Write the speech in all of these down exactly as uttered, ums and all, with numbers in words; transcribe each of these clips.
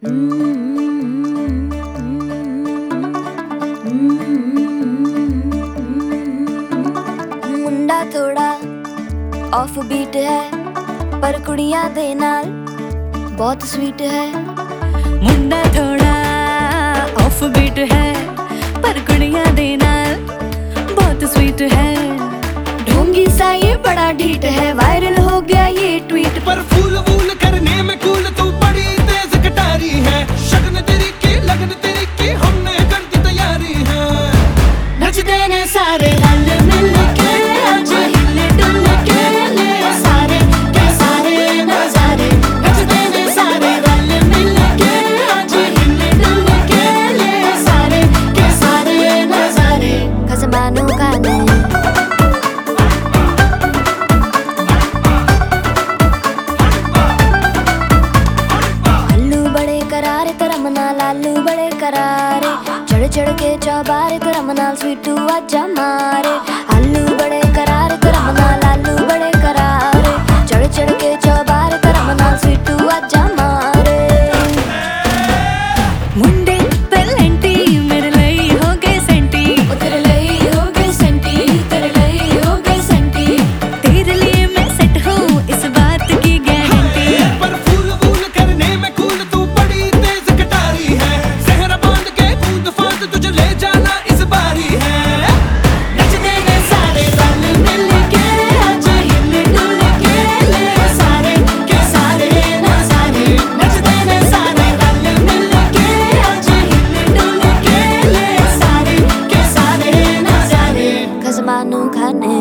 मुंडा थोड़ा off beat है पर कुड़ियां दे नाल बहुत स्वीट है। मुंडा थोड़ा ऑफ बीट है पर कुड़ियां दे नाल बहुत स्वीट है। ढोंगी सा ये बड़ा ढीठ है, वायरल हो गया ये ट्वीट। पर फूल वूल करने में कूल तू बड़ी तेज कटारी है। शगन तेरी की लगन तेरी की हमने कर दी तैयारी है। नचते ने सारे रल मिल के आज हिले डुल के ले सारे के सारे नजारे। नचते ने सारे रल मिल के आज हिले डुल के ले सारे के सारे नजारे। खसमानों का ने लालू बड़े करारे चढ़ चढ़ के चौबारे तेरा मनाल स्वीटू आजा मारे। आलू बड़े करारे तेरा मनाल लालू बड़े करारे चढ़ चढ़ के चौबारे तेरा मनाल स्वीटू आजा मारे। मुंडे पेलेंटी मेरे लिए हो गए सेंटी, ओ तेरे लिए हो गए सेंटी, तेरे लिए हो गए सेंटी। तेरे लिए मैं सेट हूँ इस बात की गारंटी। पर फूल वूल करने में कूल तू बड़ी तेज कटारी है। सहरा बांध के कूद फांद तुझे ले जाना इस बारी है। नचते ने सारे रल मिल के आज हिले डुल के ले सारे के सारे नजारे। नचते ने सारे रल मिल के आज हिले डुल के ले सारे के सारे नजारे। खसमानों खाने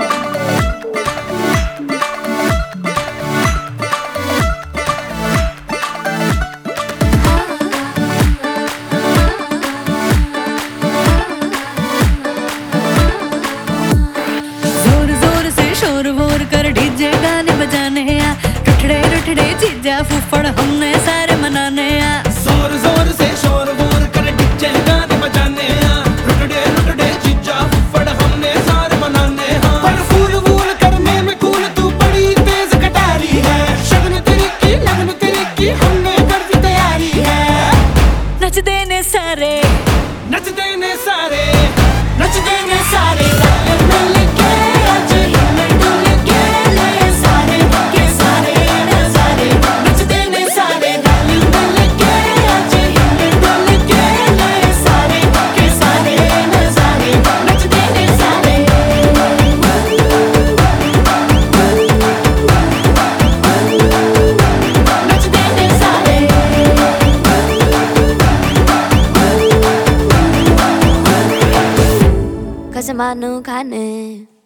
शोर वोर कर डीजे गाने बजाने आ, रुठड़े रुठड़े चीजा फूफड़ हमने सारे मनाने आ। जोर जोर से शोर वोर कर डीजे गाने बजाने आ, रुठड़े रुठड़े चीजा फुफड़ हमने सारे मनाने आ। पर फूल वूल करने में कूल तू बड़ी तेज कटारी है। शगन तेरी की लगन तेरी की हमने कर दी तैयारी है। नच देने सारे नच देने सारे नच देने सारे रल मिल के आज हिले डुल के ले सारे के सारे नजारे। नच देने सारे रल मिल के आज हिले डुल के ले सारे के सारे नजारे। नच देने सारे नच देने सारे खसमानों खाने।